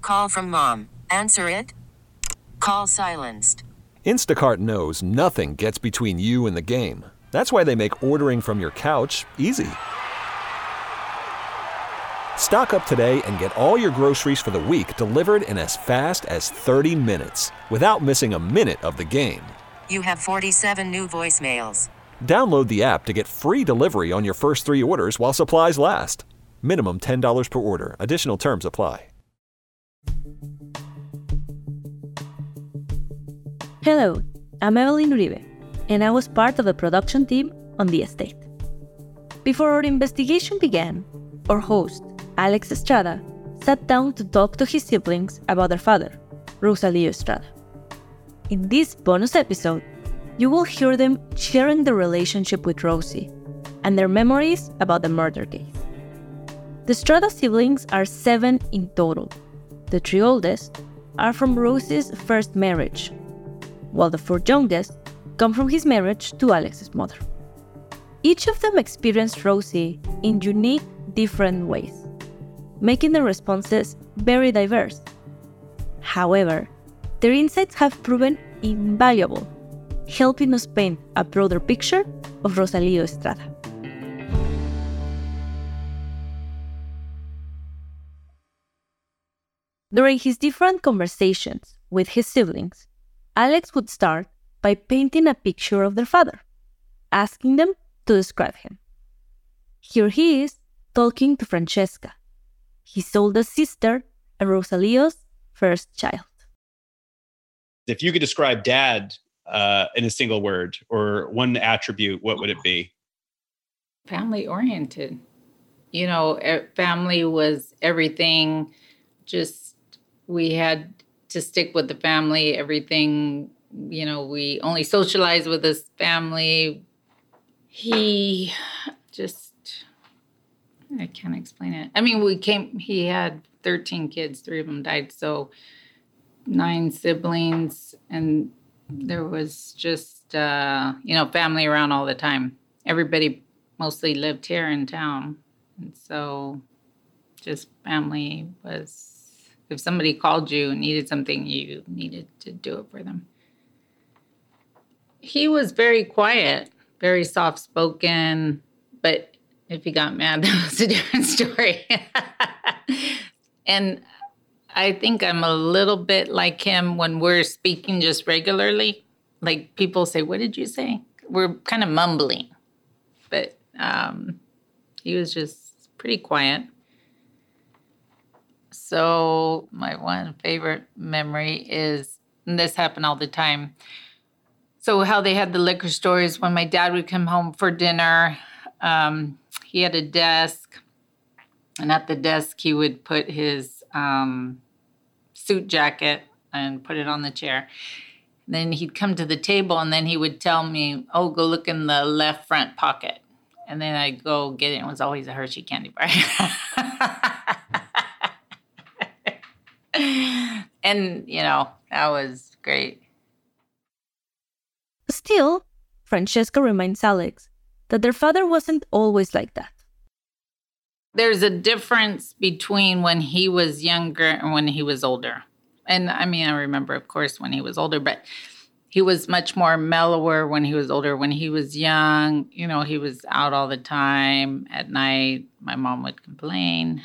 Call from mom. Answer it. Call silenced. Instacart knows nothing gets between you and the game. That's why they make ordering from your couch easy. Stock up today and get all your groceries for the week delivered in as fast as 30 minutes without missing a minute of the game. You have 47 new voicemails. Download the app to get free delivery on your first 3 orders while supplies last. Minimum $10 per order. Additional terms apply. Hello, I'm Evelyn Uribe, and I was part of the production team on The Estate. Before our investigation began, our host, Alex Estrada, sat down to talk to his siblings about their father, Rosalio Estrada. In this bonus episode, you will hear them sharing their relationship with Rosie and their memories about the murder case. The Estrada siblings are 7 in total. The 3 oldest are from Rosie's first marriage, while the 4 youngest come from his marriage to Alex's mother. Each of them experienced Rosie in unique, different ways, making their responses very diverse. However, their insights have proven invaluable, helping us paint a broader picture of Rosalio Estrada. During his different conversations with his siblings, Alex would start by painting a picture of their father, asking them to describe him. Here he is talking to Francesca, his oldest sister and Rosalio's first child. If you could describe Dad in a single word or one attribute, what would it be? Family oriented. You know, family was everything. Just, we had to stick with the family, everything. You know, we only socialized with his family. He just, I can't explain it. I mean, he had 13 kids, 3 of them died. So 9 siblings, and there was just, family around all the time. Everybody mostly lived here in town. And so just family was, if somebody called you and needed something, you needed to do it for them. He was very quiet, very soft-spoken, but if he got mad, that was a different story. And I think I'm a little bit like him when we're speaking just regularly. Like people say, "What did you say?" We're kind of mumbling. But he was just pretty quiet. So my one favorite memory is, and this happened all the time, so how they had the liquor stores when my dad would come home for dinner. He had a desk, and at the desk he would put his suit jacket and put it on the chair. Then he'd come to the table, and then he would tell me, "Oh, go look in the left front pocket." And then I'd go get it. It was always a Hershey candy bar. And, that was great. Still, Francesca reminds Alex that their father wasn't always like that. There's a difference between when he was younger and when he was older. And I mean, I remember, of course, when he was older, but he was much more mellower when he was older. When he was young, he was out all the time. At night, my mom would complain.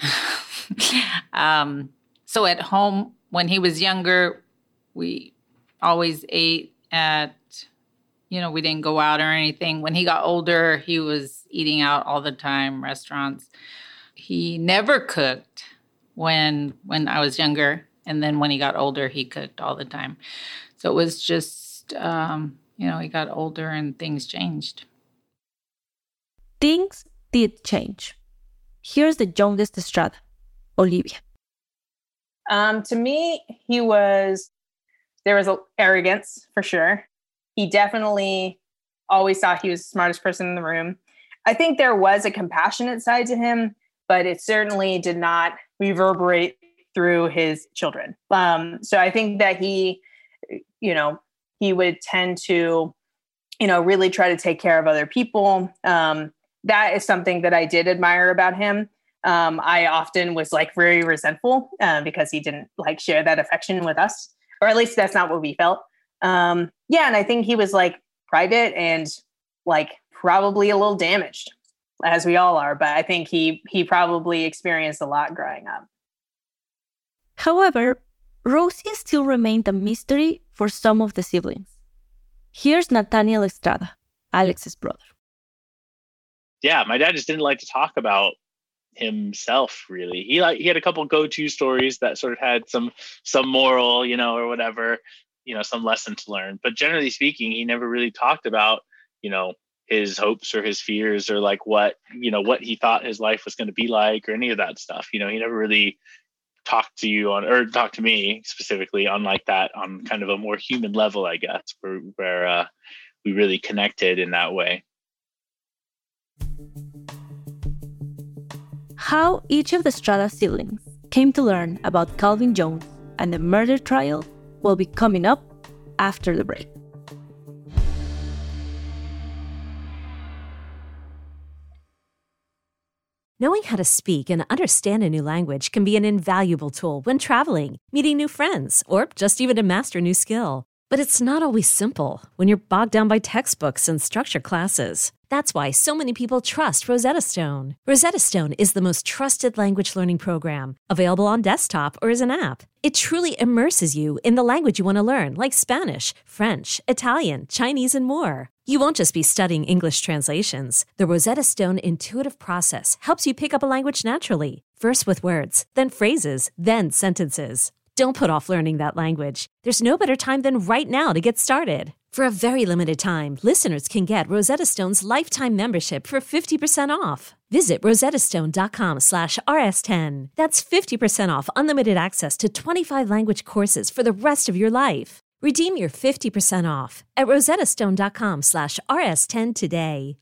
So at home, when he was younger, we always ate at, we didn't go out or anything. When he got older, he was eating out all the time, restaurants. He never cooked when I was younger. And then when he got older, he cooked all the time. So it was just, he got older and things changed. Things did change. Here's the youngest Estrada, Olivia. To me, there was arrogance for sure. He definitely always thought he was the smartest person in the room. I think there was a compassionate side to him, but it certainly did not reverberate through his children. So I think that he would tend to, really try to take care of other people. That is something that I did admire about him. I often was like very resentful because he didn't like share that affection with us, or at least that's not what we felt. And I think he was like private and like probably a little damaged, as we all are. But I think he probably experienced a lot growing up. However, Rosie still remained a mystery for some of the siblings. Here's Nathaniel Estrada, Alex's brother. Yeah, my dad just didn't like to talk about himself, really. He had a couple go-to stories that sort of had some moral, or whatever, some lesson to learn. But generally speaking, he never really talked about, his hopes or his fears or like what he thought his life was going to be like or any of that stuff. He never really talked to me specifically on like that, on kind of a more human level, I guess, where we really connected in that way. How each of the Estrada siblings came to learn about Calvin Jones and the murder trial will be coming up after the break. Knowing how to speak and understand a new language can be an invaluable tool when traveling, meeting new friends, or just even to master a new skill. But it's not always simple when you're bogged down by textbooks and structured classes. That's why so many people trust Rosetta Stone. Rosetta Stone is the most trusted language learning program, available on desktop or as an app. It truly immerses you in the language you want to learn, like Spanish, French, Italian, Chinese, and more. You won't just be studying English translations. The Rosetta Stone intuitive process helps you pick up a language naturally, first with words, then phrases, then sentences. Don't put off learning that language. There's no better time than right now to get started. For a very limited time, listeners can get Rosetta Stone's lifetime membership for 50% off. Visit rosettastone.com/rs10. That's 50% off unlimited access to 25 language courses for the rest of your life. Redeem your 50% off at rosettastone.com/rs10 today.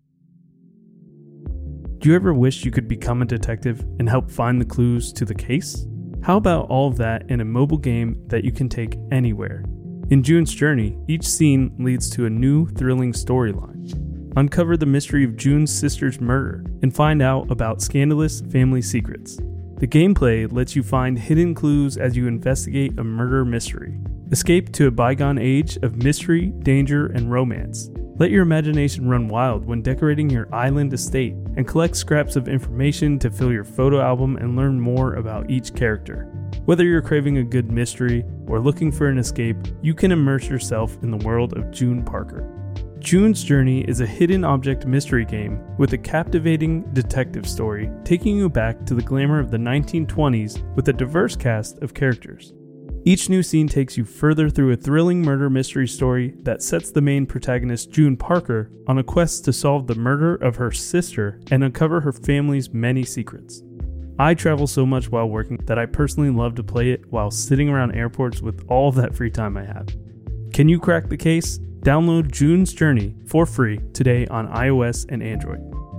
Do you ever wish you could become a detective and help find the clues to the case? How about all of that in a mobile game that you can take anywhere? In June's Journey, each scene leads to a new, thrilling storyline. Uncover the mystery of June's sister's murder and find out about scandalous family secrets. The gameplay lets you find hidden clues as you investigate a murder mystery. Escape to a bygone age of mystery, danger, and romance. Let your imagination run wild when decorating your island estate and collect scraps of information to fill your photo album and learn more about each character. Whether you're craving a good mystery or looking for an escape, you can immerse yourself in the world of June Parker. June's Journey is a hidden object mystery game with a captivating detective story taking you back to the glamour of the 1920s with a diverse cast of characters. Each new scene takes you further through a thrilling murder mystery story that sets the main protagonist, June Parker, on a quest to solve the murder of her sister and uncover her family's many secrets. I travel so much while working that I personally love to play it while sitting around airports with all of that free time I have. Can you crack the case? Download June's Journey for free today on iOS and Android.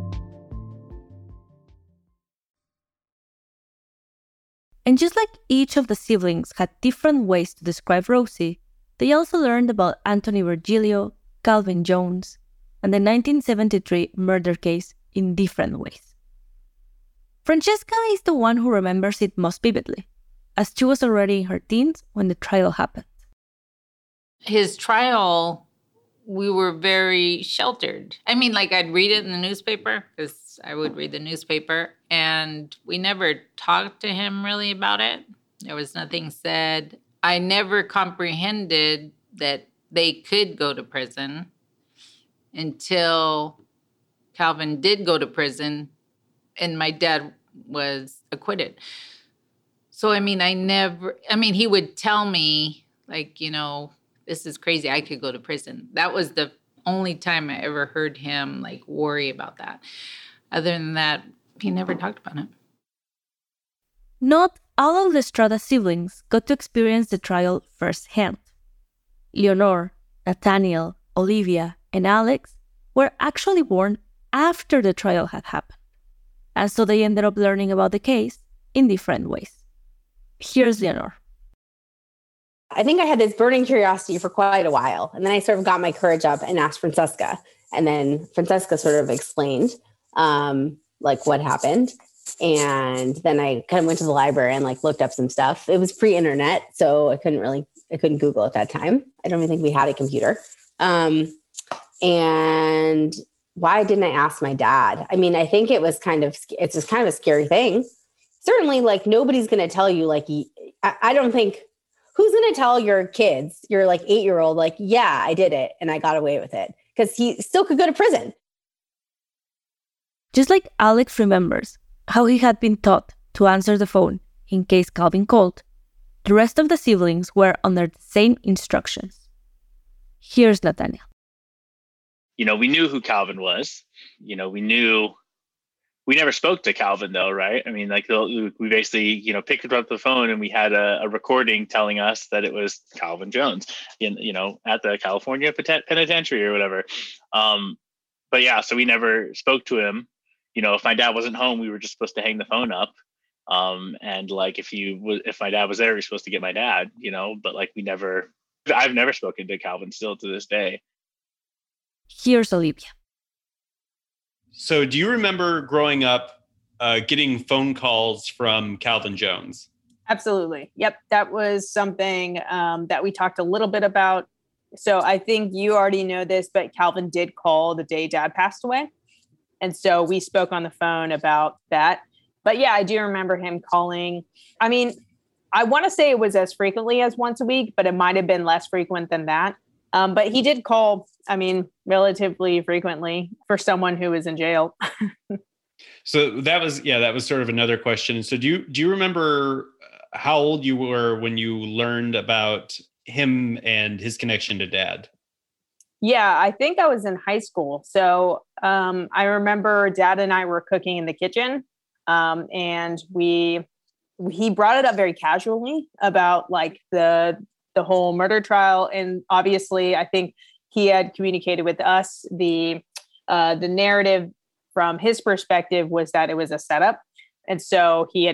And just like each of the siblings had different ways to describe Rosie, they also learned about Anthony Virgilio, Calvin Jones, and the 1973 murder case in different ways. Francesca is the one who remembers it most vividly, as she was already in her teens when the trial happened. His trial, we were very sheltered. I mean, like I'd read it in the newspaper, because I would read the newspaper, and we never talked to him really about it. There was nothing said. I never comprehended that they could go to prison until Calvin did go to prison and my dad was acquitted. So, I mean, he would tell me, like, this is crazy. I could go to prison. That was the only time I ever heard him, like, worry about that. Other than that, he never talked about it. Not all of the Estrada siblings got to experience the trial firsthand. Leonor, Nathaniel, Olivia, and Alex were actually born after the trial had happened. And so they ended up learning about the case in different ways. Here's Leonor. I think I had this burning curiosity for quite a while. And then I sort of got my courage up and asked Francesca. And then Francesca sort of explained like what happened. And then I kind of went to the library and like looked up some stuff. It was pre-internet, so I couldn't Google at that time. I don't even think we had a computer. And why didn't I ask my dad? I mean, I think it's just kind of a scary thing. Certainly, like nobody's going to tell you, like, I don't think, who's going to tell your kids, your like 8-year-old, like, yeah, I did it and I got away with it, because he still could go to prison. Just like Alex remembers how he had been taught to answer the phone in case Calvin called, the rest of the siblings were under the same instructions. Here's Nathaniel. We knew who Calvin was. We never spoke to Calvin though, right? I mean, like we basically, picked up the phone and we had a recording telling us that it was Calvin Jones at the California penitentiary or whatever. But yeah, so we never spoke to him. If my dad wasn't home, we were just supposed to hang the phone up. And like, if my dad was there, we were supposed to get my dad, but like I've never spoken to Calvin still to this day. Here's Olivia. So do you remember growing up getting phone calls from Calvin Jones? Absolutely. Yep. That was something that we talked a little bit about. So I think you already know this, but Calvin did call the day Dad passed away. And so we spoke on the phone about that. But yeah, I do remember him calling. I mean, I want to say it was as frequently as once a week, but it might have been less frequent than that. But he did call, relatively frequently for someone who was in jail. So that was sort of another question. So do you remember how old you were when you learned about him and his connection to Dad? Yeah, I think I was in high school. So I remember Dad and I were cooking in the kitchen, and he brought it up very casually about like the whole murder trial. And obviously, I think he had communicated with us the narrative from his perspective was that it was a setup. And so he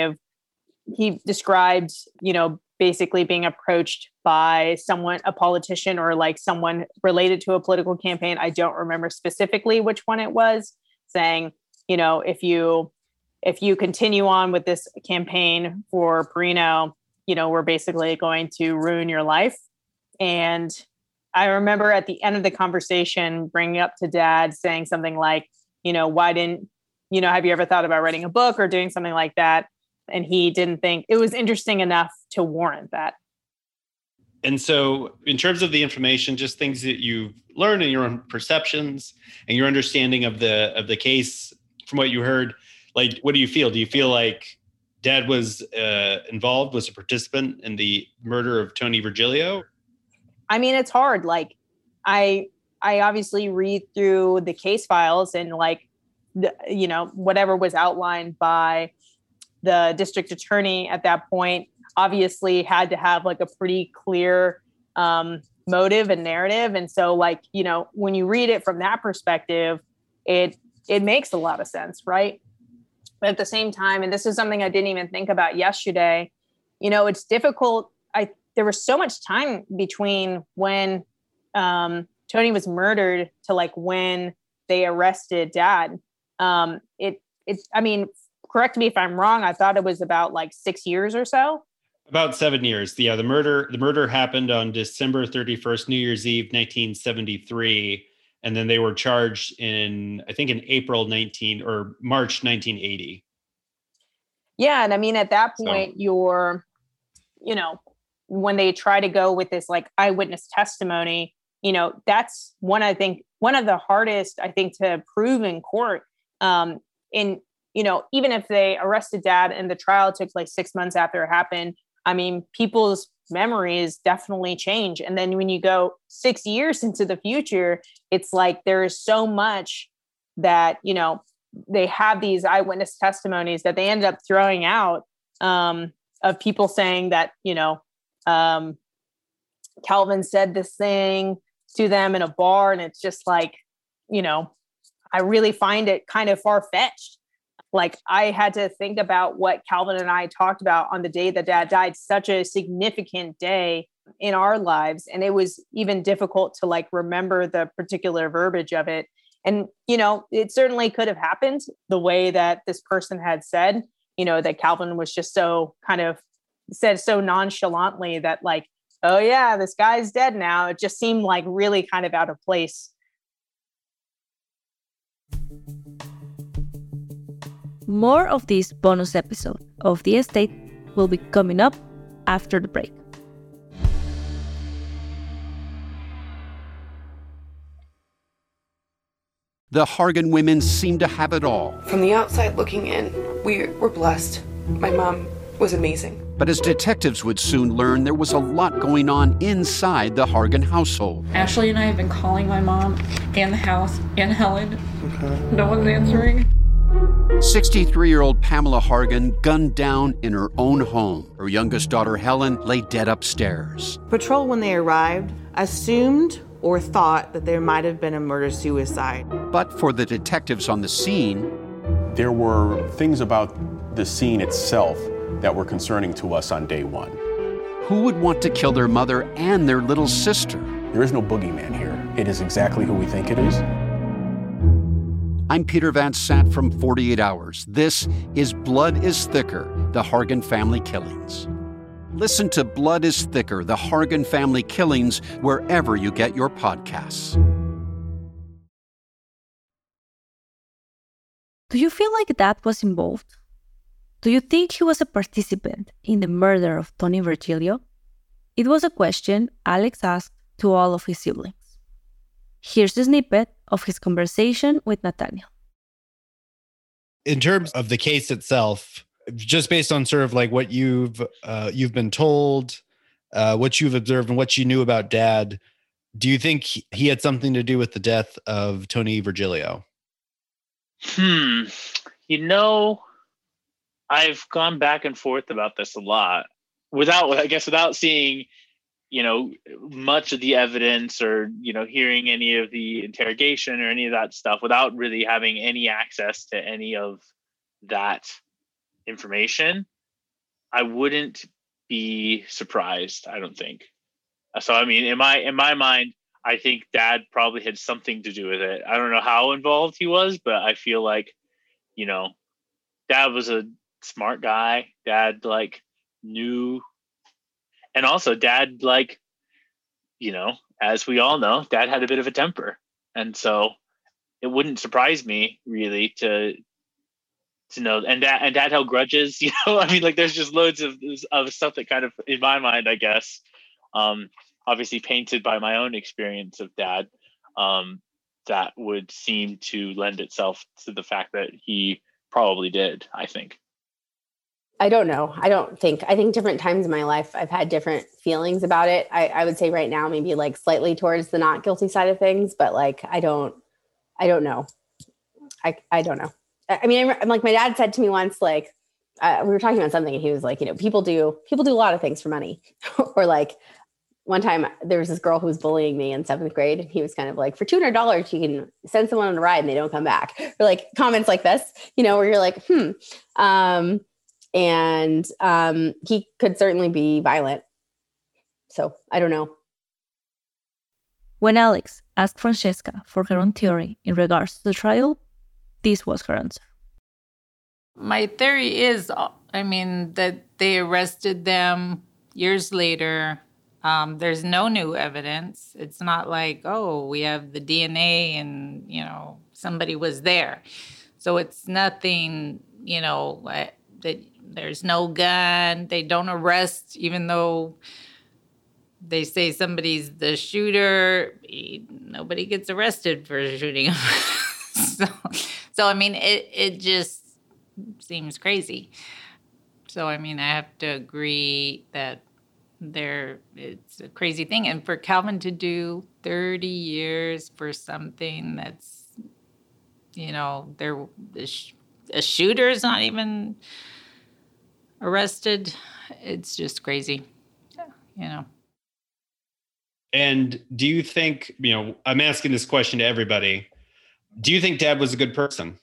described, basically being approached by someone, a politician or like someone related to a political campaign. I don't remember specifically which one it was, saying, if you continue on with this campaign for Perino, we're basically going to ruin your life. And I remember at the end of the conversation, bringing up to Dad saying something like, why didn't, have you ever thought about writing a book or doing something like that? And he didn't think it was interesting enough to warrant that. And so in terms of the information, just things that you've learned in your own perceptions and your understanding of the case from what you heard, like, what do you feel? Do you feel like Dad was involved, was a participant in the murder of Tony Virgilio? I mean, it's hard. Like, I obviously read through the case files and like, whatever was outlined by the district attorney at that point obviously had to have like a pretty clear motive and narrative. And so like, when you read it from that perspective, it makes a lot of sense. Right. But at the same time, and this is something I didn't even think about yesterday, it's difficult. There was so much time between when Tony was murdered to like when they arrested Dad. Correct me if I'm wrong. I thought it was about like 6 years or so. About 7 years. Yeah. The murder happened on December 31st, New Year's Eve, 1973. And then they were charged in April March 1980. Yeah. And I mean, at that point, when they try to go with this like eyewitness testimony, that's one of the hardest, I think, to prove in court. Even if they arrested Dad and the trial took like 6 months after it happened, I mean, people's memories definitely change. And then when you go 6 years into the future, it's like there is so much that, they have these eyewitness testimonies that they ended up throwing out of people saying that, Calvin said this thing to them in a bar. And it's just like, I really find it kind of far-fetched. Like, I had to think about what Calvin and I talked about on the day that Dad died, such a significant day in our lives. And it was even difficult to like remember the particular verbiage of it. And, you know, it certainly could have happened the way that this person had said, you know, that Calvin was just so kind of said so nonchalantly that like, oh yeah, this guy's dead now. It just seemed like really kind of out of place. More of this bonus episode of The Estate will be coming up after the break. The Hargan women seem to have it all. From the outside looking in, we were blessed. My mom was amazing. But as detectives would soon learn, there was a lot going on inside the Hargan household. Ashley and I have been calling my mom and the house and Helen. Okay. No one's answering. 63-year-old Pamela Hargan gunned down in her own home. Her youngest daughter, Helen, lay dead upstairs. Patrol, when they arrived, assumed or thought that there might have been a murder-suicide. But for the detectives on the scene, there were things about the scene itself that were concerning to us on day one. Who would want to kill their mother and their little sister? There is no boogeyman here. It is exactly who we think it is. I'm Peter Van Sant from 48 Hours. This is Blood is Thicker, the Hargan Family Killings. Listen to Blood is Thicker, the Hargan Family Killings, wherever you get your podcasts. Do you feel like Dad was involved? Do you think he was a participant in the murder of Tony Virgilio? It was a question Alex asked to all of his siblings. Here's a snippet of his conversation with Nathaniel. In terms of the case itself, just based on sort of like what you've been told, what you've observed and what you knew about Dad, do you think he had something to do with the death of Tony Virgilio? You know, I've gone back and forth about this a lot without seeing, you know, much of the evidence or, you know, hearing any of the interrogation or any of that stuff, without really having any access to any of that information. I wouldn't be surprised, I don't think. So, I mean, in my mind, I think Dad probably had something to do with it. I don't know how involved he was, but I feel like, you know, Dad was a smart guy. Dad like knew, and also Dad, like, you know, as we all know, Dad had a bit of a temper, and so it wouldn't surprise me really to know. And Dad held grudges. You know, I mean, like, there's just loads of stuff that kind of, in my mind, I guess, obviously painted by my own experience of Dad, that would seem to lend itself to the fact that he probably did, I think. I don't know. I think different times in my life, I've had different feelings about it. I would say right now, maybe like slightly towards the not guilty side of things, but like, I don't know. I don't know. I mean, I'm like, my dad said to me once, like, we were talking about something and he was like, you know, people do a lot of things for money. Or like one time there was this girl who was bullying me in 7th grade. And he was kind of like, for $200, you can send someone on a ride and they don't come back. Or like comments like this, you know, where you're like, And he could certainly be violent. So I don't know. When Alex asked Francesca for her own theory in regards to the trial, this was her answer. My theory is, I mean, that they arrested them years later. There's no new evidence. It's not like, oh, we have the DNA and, you know, somebody was there. So it's nothing, you know, that there's no gun. They don't arrest, even though they say somebody's the shooter. Nobody gets arrested for shooting him. So I mean, it just seems crazy. So I mean, I have to agree that it's a crazy thing. And for Calvin to do 30 years for something that's, you know, a shooter's not even arrested, it's just crazy, you know. And do you think, you know, I'm asking this question to everybody, do you think Dad was a good person?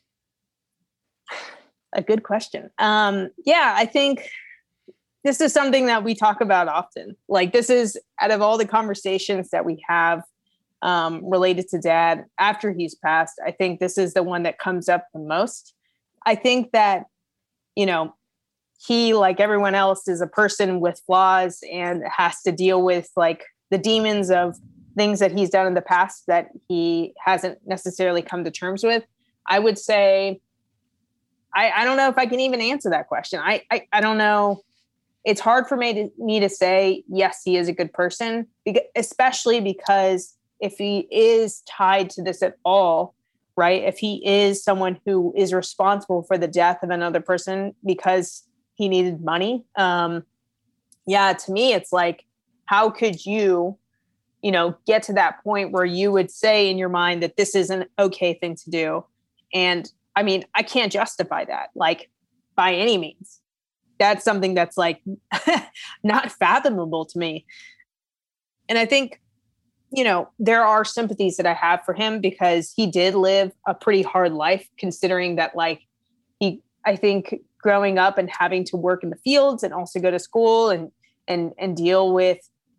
A good question. Yeah, I think this is something that we talk about often. Like, this is, out of all the conversations that we have related to Dad after he's passed, I think this is the one that comes up the most. I think that, you know, he, like everyone else, is a person with flaws and has to deal with like the demons of things that he's done in the past that he hasn't necessarily come to terms with. I would say, I don't know if I can even answer that question. I don't know. It's hard for me to say, yes, he is a good person, especially because if he is tied to this at all, right? If he is someone who is responsible for the death of another person because he needed money. To me, it's like, how could you, get to that point where you would say in your mind that this is an okay thing to do? And I mean, I can't justify that, like, by any means. That's something that's like not fathomable to me. And I think, there are sympathies that I have for him because he did live a pretty hard life, considering that, like, I think growing up and having to work in the fields and also go to school and deal with,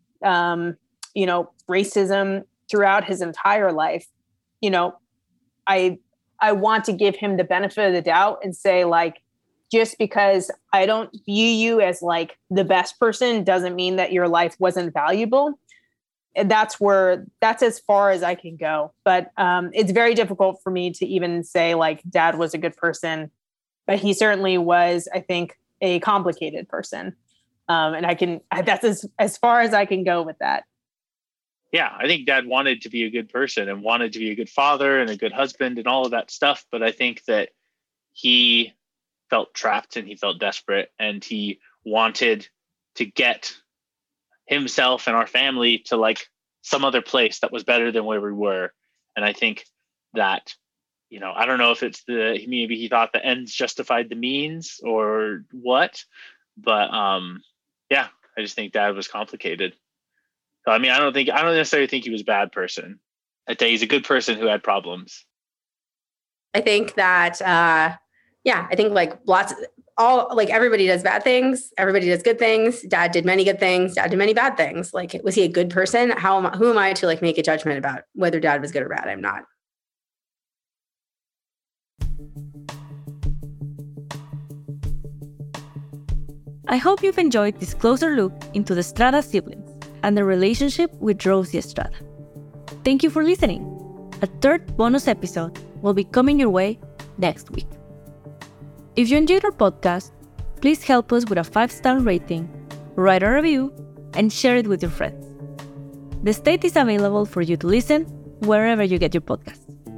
racism throughout his entire life, I want to give him the benefit of the doubt and say, like, just because I don't view you as like the best person doesn't mean that your life wasn't valuable. And that's as far as I can go. But it's very difficult for me to even say like Dad was a good person, but he certainly was, I think, a complicated person. And that's as far as I can go with that. Yeah, I think Dad wanted to be a good person and wanted to be a good father and a good husband and all of that stuff. But I think that he felt trapped and he felt desperate and he wanted to get himself and our family to like some other place that was better than where we were. And I think that, I don't know if it's maybe he thought the ends justified the means or what, but I just think Dad was complicated. So, I mean, I don't necessarily think he was a bad person. I'd say he's a good person who had problems. I think that, I think like everybody does bad things. Everybody does good things. Dad did many good things. Dad did many bad things. Like, was he a good person? Who am I to like make a judgment about whether Dad was good or bad? I'm not. I hope you've enjoyed this closer look into the Estrada siblings and the relationship with Rosie Estrada. Thank you for listening. A third bonus episode will be coming your way next week. If you enjoyed our podcast, please help us with a 5-star rating, write a review, and share it with your friends. The Estate is available for you to listen wherever you get your podcasts.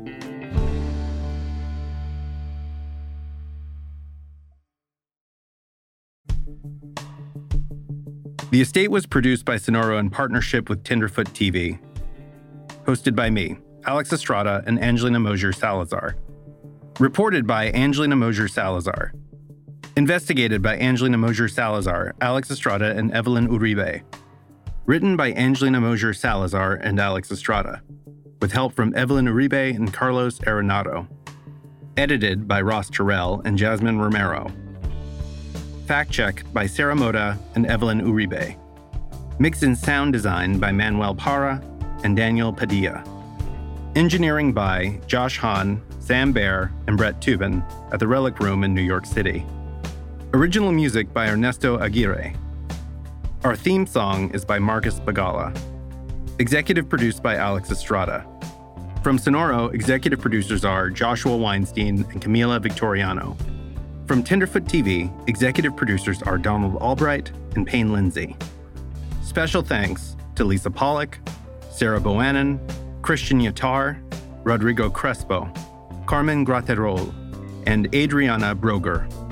The Estate was produced by Sonoro in partnership with Tenderfoot TV. Hosted by me, Alex Estrada and Angelina Mosier Salazar. Reported by Angelina Mosier Salazar. Investigated by Angelina Mosier Salazar, Alex Estrada, and Evelyn Uribe. Written by Angelina Mosier Salazar and Alex Estrada, with help from Evelyn Uribe and Carlos Arenado. Edited by Ross Terrell and Jasmine Romero. Fact-checked by Sarah Moda and Evelyn Uribe. Mix and sound design by Manuel Parra and Daniel Padilla. Engineering by Josh Hahn, Sam Baer, and Brett Tubin at the Relic Room in New York City. Original music by Ernesto Aguirre. Our theme song is by Marcus Bagala. Executive produced by Alex Estrada. From Sonoro, executive producers are Joshua Weinstein and Camila Victoriano. From Tenderfoot TV, executive producers are Donald Albright and Payne Lindsay. Special thanks to Lisa Pollock, Sarah Boannon, Christian Yatar, Rodrigo Crespo, Carmen Graterol, and Adriana Broger.